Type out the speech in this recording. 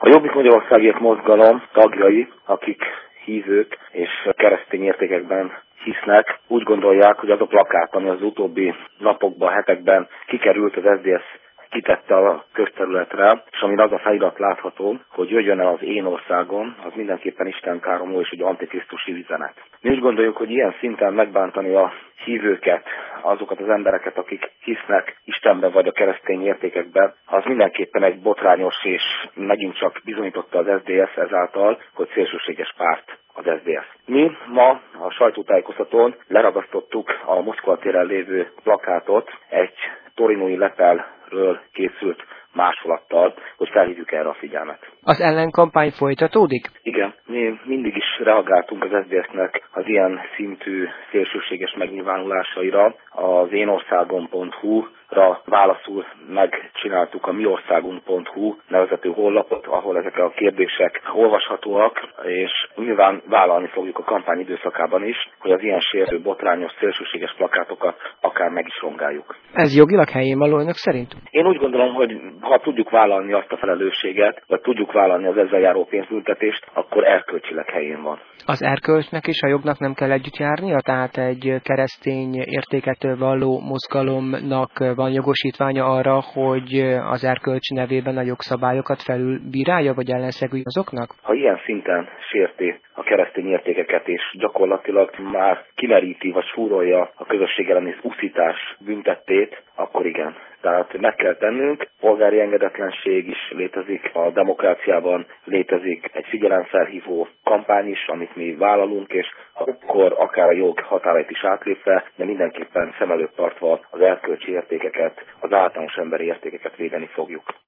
A Jobbik Magyarországért mozgalom tagjai, akik hívők és keresztény értékekben hisznek, úgy gondolják, hogy az a plakát, ami az utóbbi napokban, hetekben kikerült, az SZDSZ kitette a közterületre, és amin az a felirat látható, hogy jöjjön el az én országom, az mindenképpen istenkáromló és egy antikrisztusi üzenet. Mi úgy gondoljuk, hogy ilyen szinten megbántani a hívőket, azokat az embereket, akik hisznek Istenben vagy a keresztény értékekben, az mindenképpen egy botrányos, és megint csak bizonyította az SZDSZ ezáltal, hogy szélsőséges párt az SZDSZ. Mi ma a sajtótájékoztatón leragasztottuk a Moszkva téren lévő plakátot egy torinói lepelről készült másolattal, hogy felhívjuk erre a figyelmet. Az ellenkampány folytatódik? Igen, mi mindig is reagáltunk az SZDSZ-nek az ilyen szintű szélsőséges megnyilvánulásaira. Az énországom.hu-ra válaszul megcsináltuk a miországunk.hu nevezetű honlapot, ahol ezek a kérdések olvashatóak, és nyilván vállalni fogjuk a kampány időszakában is, hogy az ilyen sértő, botrányos, szélsőséges plakátokat akár meg is rongáljuk. Ez jogilag helyén való önök szerint? Én úgy gondolom, hogy ha tudjuk vállalni azt a felelősséget, vagy tudjuk vállalni az ezzel járó pénzbüntetést, akkor erkölcsileg helyén van. Az erkölcsnek és a jognak nem kell együtt járnia? Tehát egy keresztény értéket valló mozgalomnak van jogosítványa arra, hogy az erkölcs nevében a jogszabályokat felülbírálja, vagy ellenszegülj azoknak? Ha ilyen szinten sérti a keresztény értékeket, és gyakorlatilag már kimeríti vagy súrolja a közösség elleni uszítás büntettét, akkor igen. Tehát meg kell tennünk, polgári engedetlenség is létezik, a demokráciában létezik egy figyelemfelhívó kampány is, amit mi vállalunk, és akkor akár a jog határait is átlépve, de mindenképpen szem előtt tartva az erkölcsi értékeket, az általános emberi értékeket védeni fogjuk.